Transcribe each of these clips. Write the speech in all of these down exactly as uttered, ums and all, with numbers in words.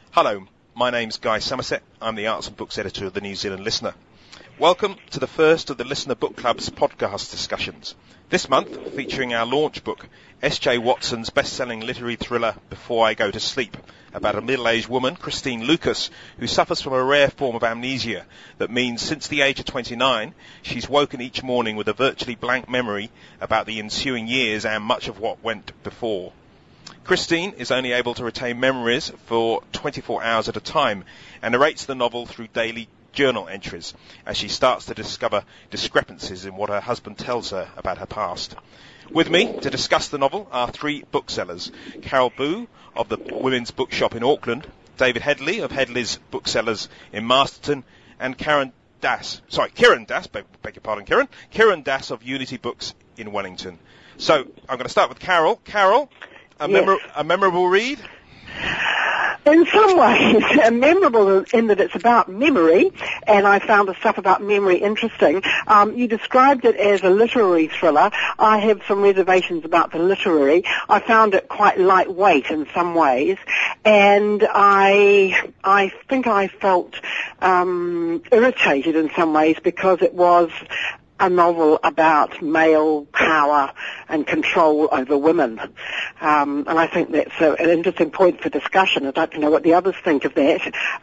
Hello, my name's Guy Somerset. I'm the Arts and Books Editor of the New Zealand Listener. Welcome to the first of the Listener Book Club's podcast discussions. This month, featuring our launch book, S J Watson's best-selling literary thriller, Before I Go to Sleep, about a middle-aged woman, Christine Lucas, who suffers from a rare form of amnesia that means since the age of twenty-nine, she's woken each morning with a virtually blank memory about the ensuing years and much of what went before. Christine is only able to retain memories for twenty-four hours at a time and narrates the novel through daily journal entries as she starts to discover discrepancies in what her husband tells her about her past. With me to discuss the novel are three booksellers: Carol Boo of the Women's Bookshop in Auckland, David Headley of Headley's Booksellers in Masterton, and Karen Das, sorry, Kieran Das, beg, beg your pardon, Kieran, Kieran Das of Unity Books in Wellington. So I'm going to start with Carol. Carol, a, yes. memor- a memorable read? In some ways, memorable in that it's about memory, and I found the stuff about memory interesting. Um, you described it as a literary thriller. I have some reservations about the literary. I found it quite lightweight in some ways, and I I think I felt um, irritated in some ways because it was a novel about male power and control over women. Um, and I think that's a, an interesting point for discussion. I'd like to know what the others think of that.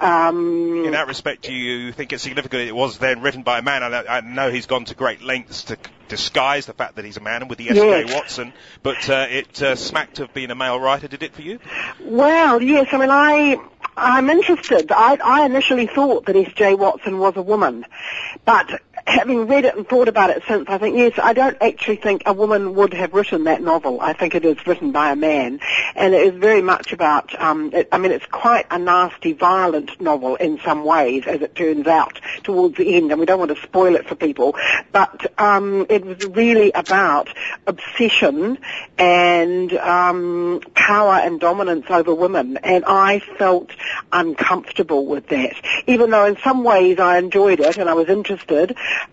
Um, In that respect, do you think it's significant it was then written by a man? I know, I know he's gone to great lengths to disguise the fact that he's a man, and with the S J yes. Watson, but uh, it uh, smacked of being a male writer. Did it for you? Well, yes. I mean, I... I'm interested. I, I initially thought that S J Watson was a woman, but having read it and thought about it since, I think, yes, I don't actually think a woman would have written that novel. I think it is written by a man, and it is very much about, um, it, I mean, it's quite a nasty, violent novel in some ways, as it turns out, towards the end, and we don't want to spoil it for people, but um, it was really about obsession and um, power and dominance over women, and I felt uncomfortable with that, even though in some ways I enjoyed it and I was interested.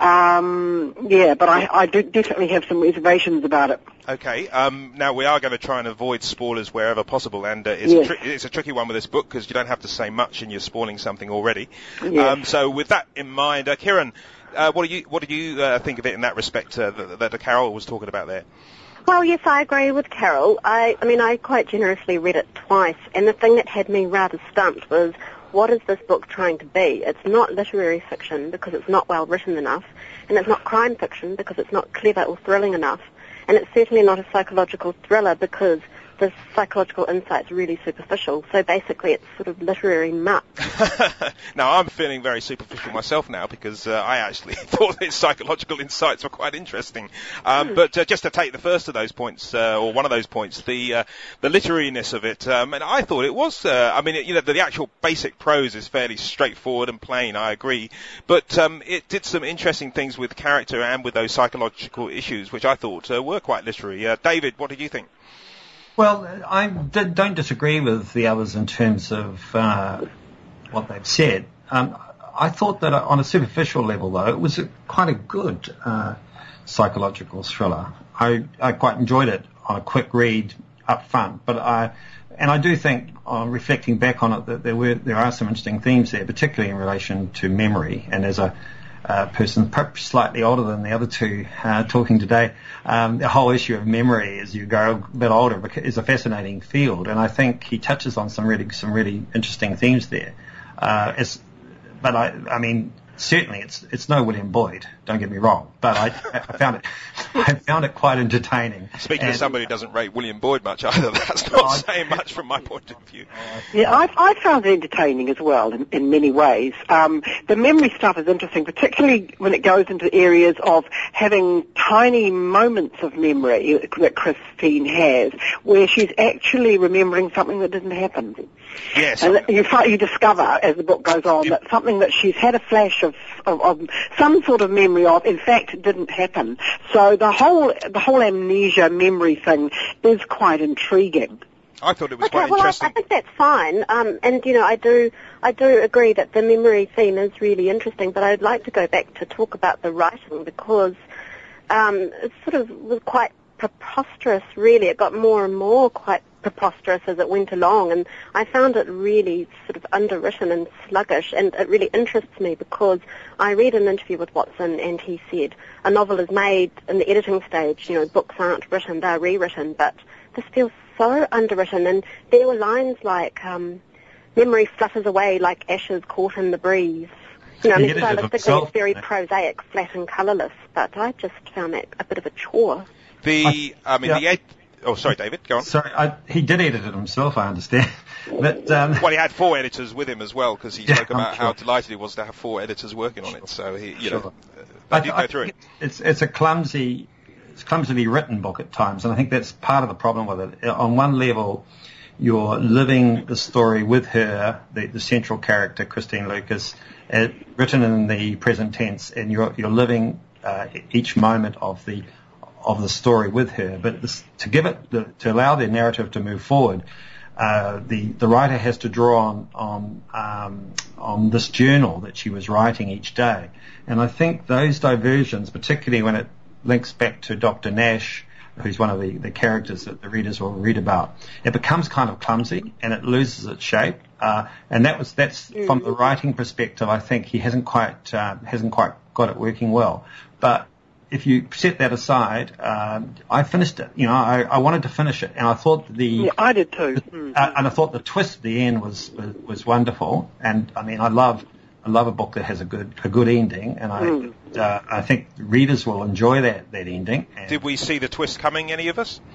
Um, yeah, but I, I do definitely have some reservations about it. Okay, um, now we are going to try and avoid spoilers wherever possible, and uh, it's, yes. a tri- it's a tricky one with this book because you don't have to say much and you're spoiling something already. Yes. Um, so with that in mind, uh, Kieran, uh, what do you what did you uh, think of it in that respect uh, that, that Carol was talking about there? Well, yes, I agree with Carol. I, I mean, I quite generously read it twice, and the thing that had me rather stumped was, what is this book trying to be? It's not literary fiction because it's not well written enough, and it's not crime fiction because it's not clever or thrilling enough, and it's certainly not a psychological thriller because the psychological insight's really superficial. So basically it's sort of literary muck. Now, I'm feeling very superficial myself now because uh, I actually thought his psychological insights were quite interesting. Um, Hmm. But uh, just to take the first of those points, uh, or one of those points, the uh, the literariness of it, um, and I thought it was, uh, I mean, it, you know, the, the actual basic prose is fairly straightforward and plain, I agree, but um, it did some interesting things with character and with those psychological issues, which I thought uh, were quite literary. Uh, David, what did you think? Well, I d- don't disagree with the others in terms of uh, what they've said. Um, I thought that on a superficial level, though, it was a, quite a good uh, psychological thriller. I, I quite enjoyed it on a quick read up front, but I and I do think, on reflecting back on it, that there were there are some interesting themes there, particularly in relation to memory. And as a Uh, person perhaps slightly older than the other two uh, talking today, um, the whole issue of memory as you go a bit older is a fascinating field, and I think he touches on some really some really interesting themes there. Uh, it's, but I, I mean, certainly it's it's no William Boyd. Don't get me wrong, but I, I found it I found it quite entertaining. Speaking and, of somebody who doesn't rate William Boyd much either, that's not I, saying much from my point of view. Yeah, I, I found it entertaining as well in, in many ways. Um, the memory stuff is interesting, particularly when it goes into areas of having tiny moments of memory that Christine has, where she's actually remembering something that didn't happen. Yes. And that you, find, you discover as the book goes on Yep. that something that she's had a flash of, of, of some sort of memory of, in fact, didn't happen. So the whole the whole amnesia memory thing is quite intriguing. I thought it was Okay, quite well, I, interesting. I think that's fine. Um, and, you know, I do I do agree that the memory theme is really interesting, but I'd like to go back to talk about the writing because um, it sort of was quite preposterous, really. It got more and more quite preposterous as it went along, and I found it really sort of underwritten and sluggish, and it really interests me because I read an interview with Watson and he said a novel is made in the editing stage, you know, books aren't written, they're rewritten, but this feels so underwritten, and there were lines like um, memory flutters away like ashes caught in the breeze. You know, I mean, stylistically it's very prosaic, flat and colourless, but I just found that a bit of a chore. The, I, I mean, yeah. the ed- Oh, sorry, David, go on. Sorry, I, he did edit it himself, I understand. But, um, well, he had four editors with him as well, because he yeah, spoke about sure. how delighted he was to have four editors working on it. So he, you sure. know, they did I, go through I, it. It's it's a clumsy, it's clumsily written book at times, and I think that's part of the problem with it. On one level, you're living the story with her, the, the central character, Christine Lucas, uh, written in the present tense, and you're you're living uh, each moment of the of the story with her, but this, to give it, the, to allow the narrative to move forward, uh, the the writer has to draw on on um, on this journal that she was writing each day, and I think those diversions, particularly when it links back to Doctor Nash, who's one of the, the characters that the readers will read about, it becomes kind of clumsy and it loses its shape, uh, and that was that's mm-hmm. from the writing perspective. I think he hasn't quite uh, hasn't quite got it working well, but if you set that aside, um, I finished it. You know, I, I wanted to finish it, and I thought the yeah, I did too, the, mm. uh, and I thought the twist at the end was, was was wonderful. And I mean, I love I love a book that has a good a good ending, and I mm. uh, I think readers will enjoy that that ending. And did we see the twist coming? Any of us?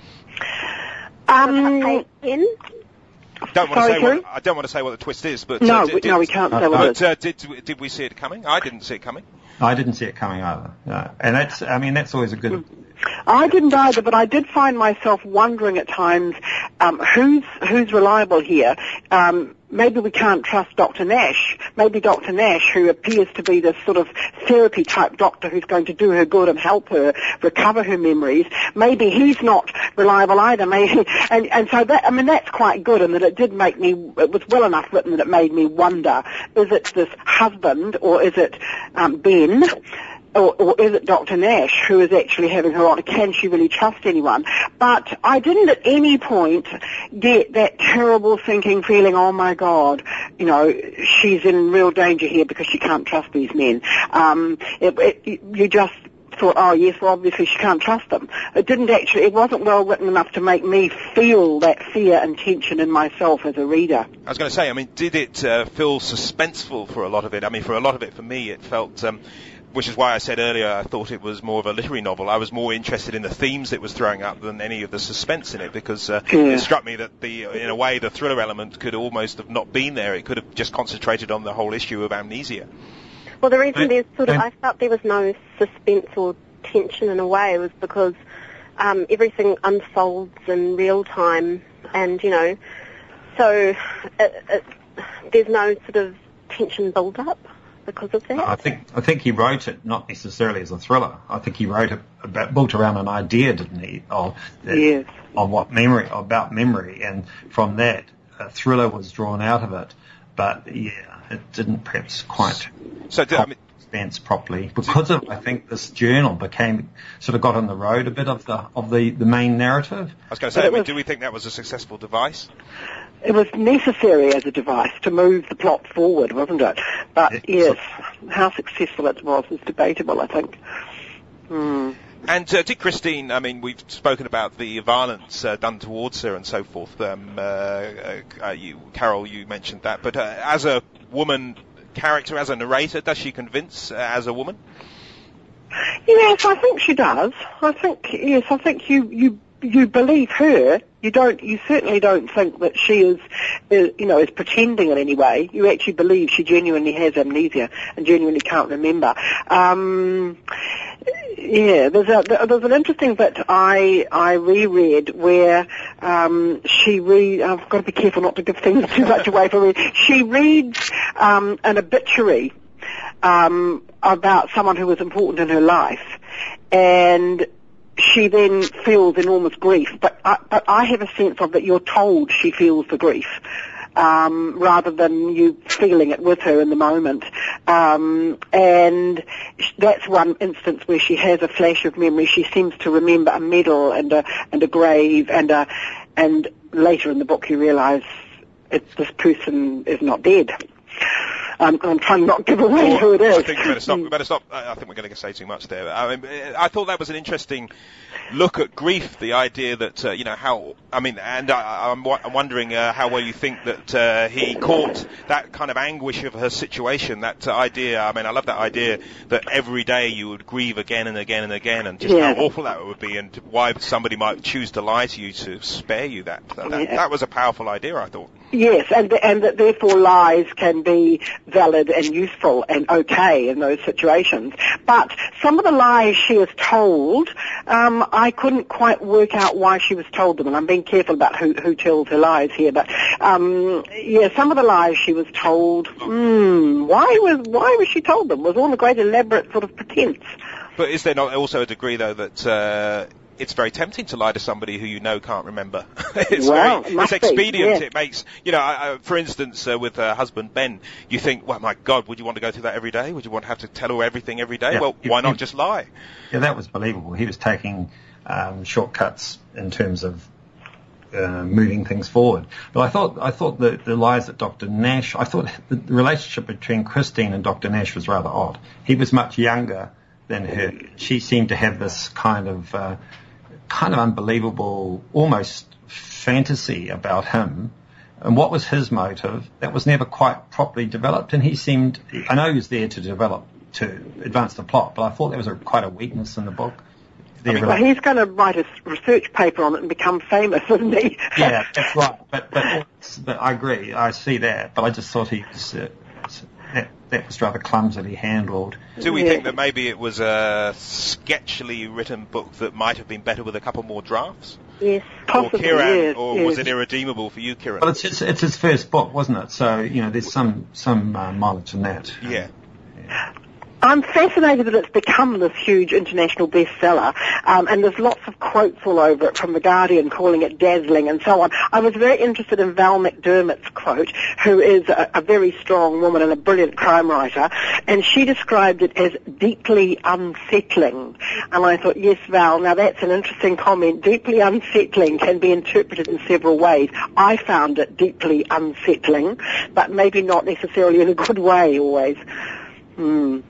Um. Don't want Sorry, to say what, I don't want to say what the twist is, but no, uh, did, no, we can't uh, say what it is. But uh, did did we see it coming? I didn't see it coming. I didn't see it coming either, no. And that's I mean that's always a good. I didn't either, but I did find myself wondering at times um, who's who's reliable here. Um, maybe we can't trust Doctor Nash. Maybe Doctor Nash, who appears to be this sort of therapy type doctor who's going to do her good and help her recover her memories, maybe he's not reliable either. Maybe, and, and so that, I mean, that's quite good, in that it did make me, it was well enough written that it made me wonder, is it this husband or is it um, Ben? Or, or is it Doctor Nash who is actually having her on? Can she really trust anyone? But I didn't at any point get that terrible sinking feeling, oh my God, you know, she's in real danger here because she can't trust these men. Um, it, it, you just thought, oh yes, well obviously she can't trust them. It didn't actually, it wasn't well written enough to make me feel that fear and tension in myself as a reader. I was going to say, I mean, did it uh, feel suspenseful for a lot of it? I mean, for a lot of it, for me, it felt... Um, which is why I said earlier I thought it was more of a literary novel. I was more interested in the themes it was throwing up than any of the suspense in it, because uh, yeah. it struck me that, the, in a way, the thriller element could almost have not been there. It could have just concentrated on the whole issue of amnesia. Well, the reason there's sort of, I felt there was no suspense or tension in a way was because um, everything unfolds in real time, and, you know, so it, it, there's no sort of tension build-up because of that. I think I think he wrote it not necessarily as a thriller. I think he wrote it about, built around an idea, didn't he, of yes. of what memory about memory, and from that a thriller was drawn out of it. But yeah, it didn't perhaps quite so did, I mean, expense properly because of I think this journal became sort of got on the road a bit of the of the, the main narrative. I was going to say, I mean, do we think that was a successful device? It was necessary as a device to move the plot forward, wasn't it? But yes, how successful it was is debatable, I think. Hmm. And uh, did Christine, I mean, we've spoken about the violence uh, done towards her and so forth. Um, uh, uh, you, Carol, you mentioned that. But uh, as a woman character, as a narrator, does she convince uh, as a woman? Yes, I think she does. I think, yes, I think you, you, you believe her. You don't, you certainly don't think that she is, is, you know, is pretending in any way. You actually believe she genuinely has amnesia and genuinely can't remember. Um, yeah, there's a, there's an interesting bit I, I reread where, um, she read, I've got to be careful not to give things too much away for me. She reads, um, an obituary, um, about someone who was important in her life, and she then feels enormous grief, but I, but I have a sense of that you're told she feels the grief, um, rather than you feeling it with her in the moment. Um, and that's one instance where she has a flash of memory. She seems to remember a medal and a and a grave and a and later in the book you realise it's, this person is not dead. Um, I'm trying not to give away well, who it is. I think we better stop. We better stop. I think we're going to say too much there. I mean, I thought that was an interesting look at grief. The idea that uh, you know how. I mean, and I, I'm, I'm wondering uh, how well you think that uh, he caught that kind of anguish of her situation. That uh, idea. I mean, I love that idea that every day you would grieve again and again and again, and just yeah. how awful that would be, and why somebody might choose to lie to you to spare you that. That, yeah. that was a powerful idea, I thought. Yes, and and that therefore lies can be valid and useful and okay in those situations. But some of the lies she was told, um, I couldn't quite work out why she was told them, and I'm being careful about who, who tells her lies here. But um, yeah, some of the lies she was told, hmm, why was why was she told them? Was all a great elaborate sort of pretense. But is there not also a degree though that uh, it's very tempting to lie to somebody who you know can't remember? it's well, very, it it's expedient. Be, yeah. It makes, you know, I, I, for instance, uh, with her husband Ben, you think, well, my God, would you want to go through that every day? Would you want to have to tell her everything every day? Yeah. Well, why not just lie? Yeah, that was believable. He was taking um, shortcuts in terms of uh, moving things forward. But I thought, I thought the, the lies that Doctor Nash, I thought the relationship between Christine and Doctor Nash was rather odd. He was much younger than her. She seemed to have this kind of uh, kind of unbelievable, almost fantasy about him. And what was his motive? That was never quite properly developed, and he seemed, I know he was there to develop, to advance the plot, but I thought there was a, quite a weakness in the book. I mean, well, he's going to write a research paper on it and become famous, isn't he? Yeah, that's right. But, but, but I agree, I see that, but I just thought he was, uh, that, that was rather clumsily handled. Do we yeah. think that maybe it was a sketchily written book that might have been better with a couple more drafts? Yes. Possibly, or Kieran, yes, or yes. was it irredeemable for you, Kieran? Well, it's his, it's his first book, wasn't it? So, you know, there's some, some uh, mileage in that. Yeah. yeah. I'm fascinated that it's become this huge international bestseller, um, and there's lots of quotes all over it from The Guardian calling it dazzling and so on. I was very interested in Val McDermott's quote, who is a, a very strong woman and a brilliant crime writer, and she described it as deeply unsettling. And I thought, yes, Val, now that's an interesting comment. Deeply unsettling can be interpreted in several ways. I found it deeply unsettling, but maybe not necessarily in a good way always. Hmm.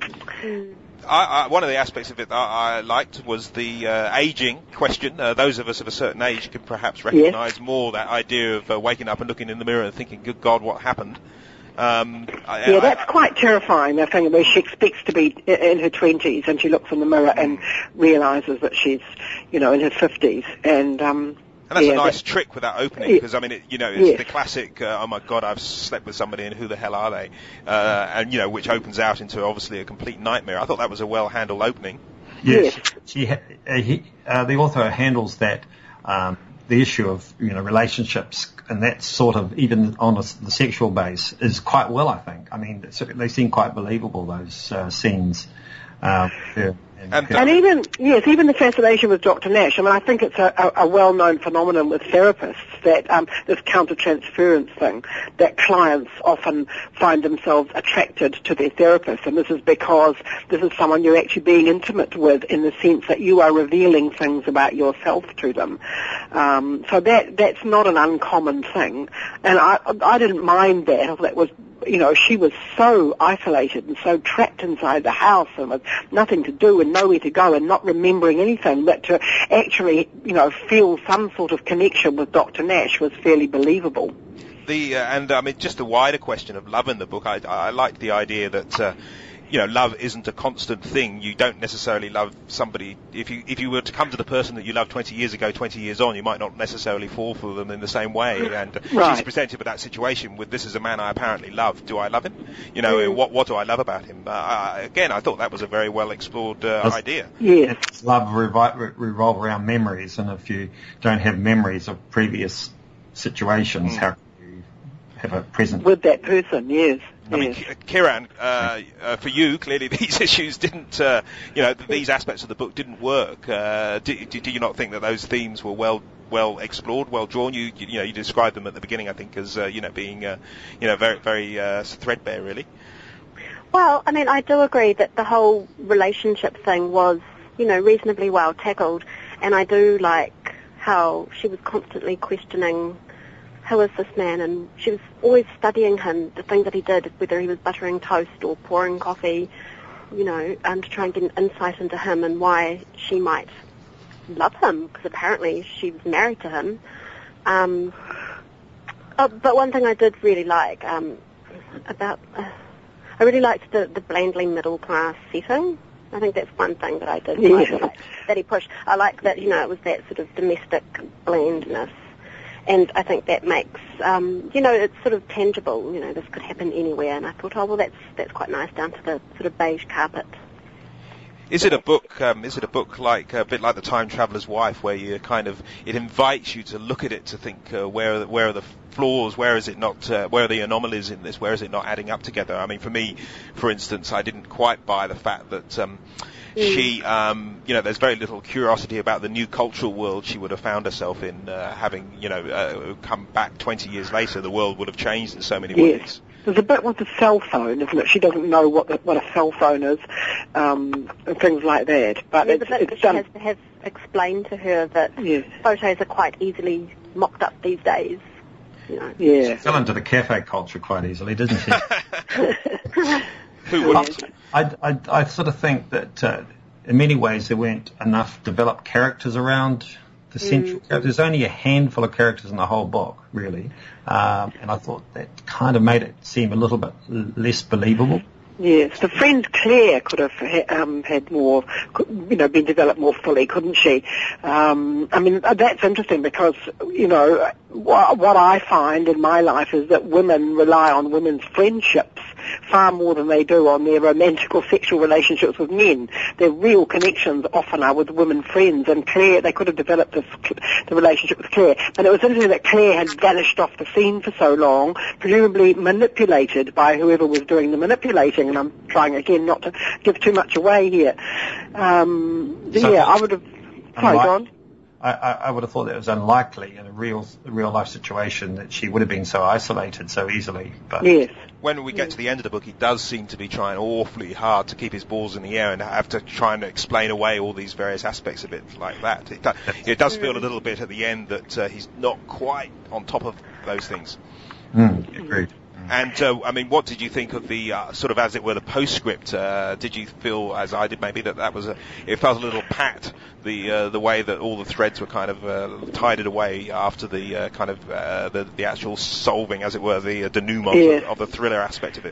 I, I, one of the aspects of it that I liked was the uh, aging question. Uh, those of us of a certain age can perhaps recognise yes. more that idea of uh, waking up and looking in the mirror and thinking, good God, what happened? Um, I, yeah, that's I, quite terrifying, the thing where she expects to be in her twenties and she looks in the mirror and realises that she's, you know, in her fifties. And, um, And that's yeah, a nice that, trick with that opening, because, I mean, it, you know, it's yes. the classic, uh, oh my God, I've slept with somebody and who the hell are they? Uh, and, you know, which opens out into, obviously, a complete nightmare. I thought that was a well-handled opening. Yes, yes. She, she, uh, he, uh, the author handles that, um, the issue of, you know, relationships and that sort of, even on a, the sexual base, is quite well, I think. I mean, they seem quite believable, those uh, scenes. Um, yeah. And, and, and even, yes, even the fascination with Doctor Nash. I mean, I think it's a, a, a well-known phenomenon with therapists that um, this counter-transference thing, that clients often find themselves attracted to their therapist, and this is because this is someone you're actually being intimate with in the sense that you are revealing things about yourself to them. Um, so that that's not an uncommon thing, and I I didn't mind that. That was, you know, she was so isolated and so trapped inside the house and with nothing to do and nowhere to go and not remembering anything, but to actually, you know, feel some sort of connection with Doctor Nash was fairly believable. The uh, and I mean, just the wider question of love in the book. I, I liked the idea that. Uh, You know, love isn't a constant thing. You don't necessarily love somebody. If you if you were to come to the person that you loved twenty years ago, twenty years on, you might not necessarily fall for them in the same way. And right. she's presented with that situation with, this is a man I apparently love. Do I love him? You know, mm. what what do I love about him? Uh, I, again, I thought that was a very well explored uh, idea. Yes. Love revi- revolve around memories, and if you don't have memories of previous situations, mm. how can you have a present with that person? Yes. I mean, Kieran, uh, uh, for you, clearly these issues didn't, uh, you know, these aspects of the book didn't work. Uh, do, do, do you not think that those themes were well, well explored, well drawn? You, you, you know, you described them at the beginning, I think, as, uh, you know, being, uh, you know, very, very uh, threadbare, really. Well, I mean, I do agree that the whole relationship thing was, you know, reasonably well tackled, and I do like how she was constantly questioning, who is this man? And she was always studying him, the thing that he did, whether he was buttering toast or pouring coffee, you know, um, to try and get an insight into him and why she might love him, because apparently she was married to him. Um, oh, but one thing I did really like um, about, uh, I really liked the, the blandly middle class setting. I think that's one thing that I did like, Yeah. that he pushed. I like that, you know, it was that sort of domestic blandness. And I think that makes, um, you know, it's sort of tangible. You know, this could happen anywhere. And I thought, oh, well, that's that's quite nice, down to the sort of beige carpet. Is it a book? Um, is it a book like a bit like The Time Traveller's Wife, where you kind of it invites you to look at it to think uh, where are the, where are the flaws, where is it not, uh, where are the anomalies in this, where is it not adding up together? I mean, for me, for instance, I didn't quite buy the fact that. Um, She, um, you know, there's very little curiosity about the new cultural world she would have found herself in, uh, having, you know, uh, come back twenty years later. The world would have changed in so many Yes. ways. There's a bit with the cell phone, isn't it? She doesn't know what the, what a cell phone is, um, and things like that. But There's it's, a bit it's that she done. has to have explained to her that Yes. photos are quite easily mocked up these days. You know. Yeah. Fell into the cafe culture quite easily, didn't she? Who wouldn't? I, I, I sort of think that uh, in many ways there weren't enough developed characters around the central characters. There's only a handful of characters in the whole book, really. Um, and I thought that kind of made it seem a little bit l- less believable. Yes, the friend Claire could have ha- um, had more, could, you know, been developed more fully, couldn't she? Um, I mean, that's interesting because, you know, what, what I find in my life is that women rely on women's friendships far more than they do on their romantic or sexual relationships with men. Their real connections often are with women friends, and Claire, they could have developed this, the relationship with Claire. And it was interesting that Claire had vanished off the scene for so long, presumably manipulated by whoever was doing the manipulating. And I'm trying again not to give too much away here. Um, So yeah, I would have. Sorry, unlike- go on. I, I, I would have thought that it was unlikely in a real real life situation that she would have been so isolated so easily. But Yes. When we get to the end of the book, he does seem to be trying awfully hard to keep his balls in the air and have to try and explain away all these various aspects of it like that. It, do, it does feel a little bit at the end that uh, he's not quite on top of those things. mm, agreed. And, uh, I mean, what did you think of the, uh, sort of, as it were, the postscript? Uh, did you feel, as I did maybe, that that was a, it felt a little pat, the uh, the way that all the threads were kind of uh, tied away after the uh, kind of, uh, the, the actual solving, as it were, the uh, denouement Yes. of, of the thriller aspect of it?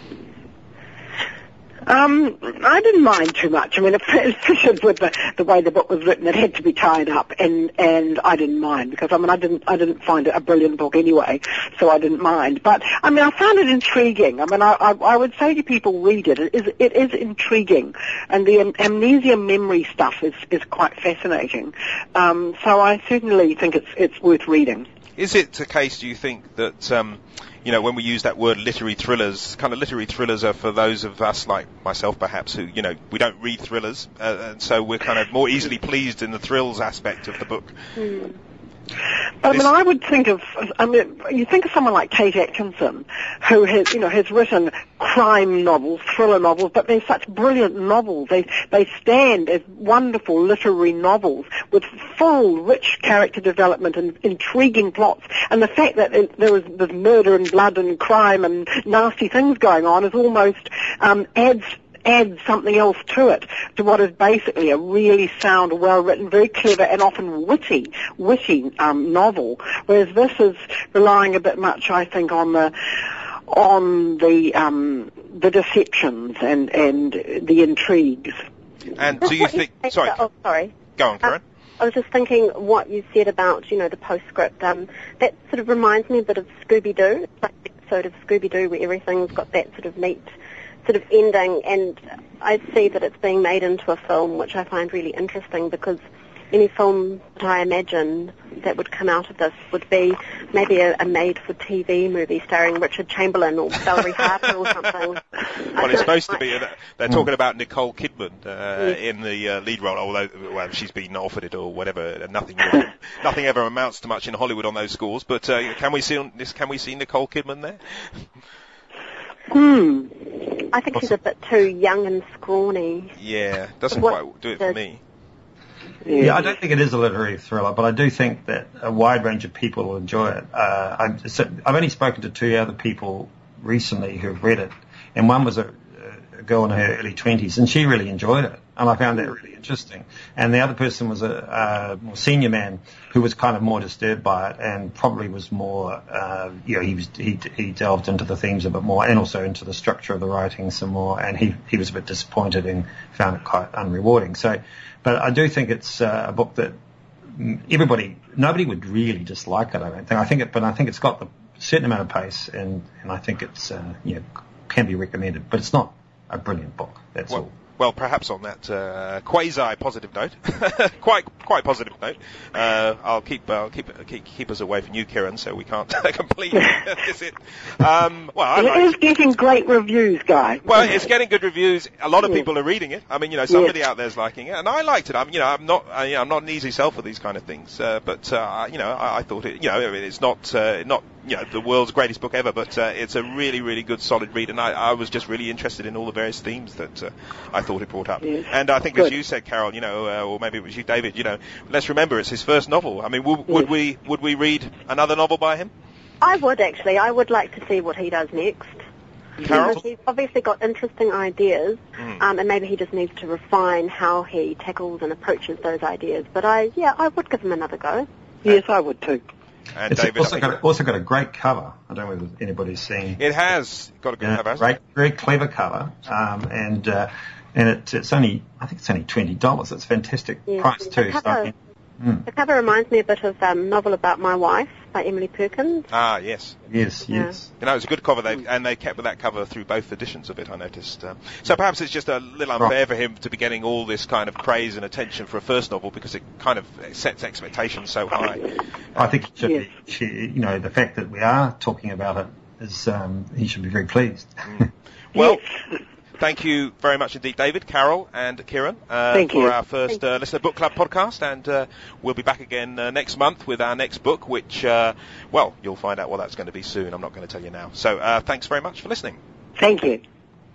Um, I didn't mind too much. I mean, it fitted with the, the way the book was written. It had to be tied up, and, and I didn't mind because I mean, I didn't I didn't find it a brilliant book anyway, so I didn't mind. But I mean, I found it intriguing. I mean, I I, I would say to people, read it. It is it is intriguing, and the am- amnesia memory stuff is is quite fascinating. Um, so I certainly think it's it's worth reading. Is it a case, do you think, that, um, you know, when we use that word literary thrillers, kind of literary thrillers are for those of us like myself perhaps who, you know, we don't read thrillers, uh, and so we're kind of more easily pleased in the thrills aspect of the book. Mm. But I This- mean, I would think of, I mean, you think of someone like Kate Atkinson, who has, you know, has written crime novels, thriller novels, but they're such brilliant novels. They they stand as wonderful literary novels with full, rich character development and intriguing plots. And the fact that it, there is there's murder and blood and crime and nasty things going on is almost um, adds. add something else to it, to what is basically a really sound, well-written, very clever and often witty, witty um, novel, whereas this is relying a bit much, I think, on the on the um, the deceptions and, and the intrigues. And do you What think, say- sorry, Oh, sorry. go on, Karen. I was just thinking what you said about, you know, the postscript. Um, that sort of reminds me a bit of Scooby-Doo. It's like an episode of Scooby-Doo where everything's got that sort of neat sort of ending, and I see that it's being made into a film, which I find really interesting because any film that I imagine that would come out of this would be maybe a, a made-for-T V movie starring Richard Chamberlain or Valerie Harper or something. Well, it's supposed to be, they're talking about Nicole Kidman uh, in the uh, lead role, although well, she's been offered it or whatever, and nothing nothing ever amounts to much in Hollywood on those scores, but uh, can we see this? Can we see Nicole Kidman there? Hmm. I think she's a bit too young and scrawny. Yeah, doesn't What quite do it for does- me. Yeah. Yeah, I don't think it is a literary thriller, but I do think that a wide range of people will enjoy it. Uh, I've, so I've only spoken to two other people recently who've read it, and one was a, a girl in her early twenties, and she really enjoyed it, and I found that really interesting. And the other person was a, a more senior man who was kind of more disturbed by it, and probably was more, uh, you know, he was he, he delved into the themes a bit more, and also into the structure of the writing some more, and he he was a bit disappointed and found it quite unrewarding. So. But I do think it's uh, a book that everybody, nobody would really dislike it, I don't think. I think it, but I think it's got a certain amount of pace, and, and I think it's, uh, you know, can be recommended. But it's not a brilliant book, that's well, all. Well, perhaps on that uh, quasi-positive note, quite quite positive note, uh, I'll keep I'll keep keep keep us away from you, Kieran, so we can't completely miss it. Um, well, I It like is getting great reviews, Guy. Well, it's getting good reviews. A lot of Yes. people are reading it. I mean, you know, somebody Yes. out there's liking it, and I liked it. I'm, you know, I'm not, I, I'm not an easy sell for these kind of things. Uh, but uh, you know, I, I thought it, you know, I mean, it's not, uh, not, you know, the world's greatest book ever, but uh, it's a really, really good, solid read, and I, I was just really interested in all the various themes that uh, I thought it brought up. Yes. And I think, Good. as you said, Carol, you know, uh, or maybe it was you, David. You know, let's remember it's his first novel. I mean, w- would Yes. we would we read another novel by him? I would actually. I would like to see what he does next. Carol? Because he's obviously got interesting ideas, Mm. um, and maybe he just needs to refine how he tackles and approaches those ideas. But I, yeah, I would give him another go. Yes, I would too. And It's David, also got, also got a great cover. I don't know whether anybody's seen. it has got a good Yeah, cover, hasn't it? great, very clever cover, um, and uh, and it, it's only, I think it's only twenty dollars. It's a fantastic Yes. price The too. So, cover- I mean, mm, The cover reminds me a bit of um, Novel About My Wife by Emily Perkins. Ah, yes. yes, Yeah. yes. You know, it's a good cover, they, and they kept with that cover through both editions of it, I noticed. Um, so perhaps it's just a little unfair Right. for him to be getting all this kind of praise and attention for a first novel because it kind of sets expectations so high. I think he should, Yes. be, she, you know, the fact that we are talking about it is, um, he should be very pleased. Well, Yes. thank you very much indeed, David, Carol, and Kieran, uh, Thank for you. our first uh, Listener Book Club podcast, and uh, we'll be back again uh, next month with our next book, which, uh, well, you'll find out what that's going to be soon. I'm not going to tell you now. So uh, thanks very much for listening. Thank you.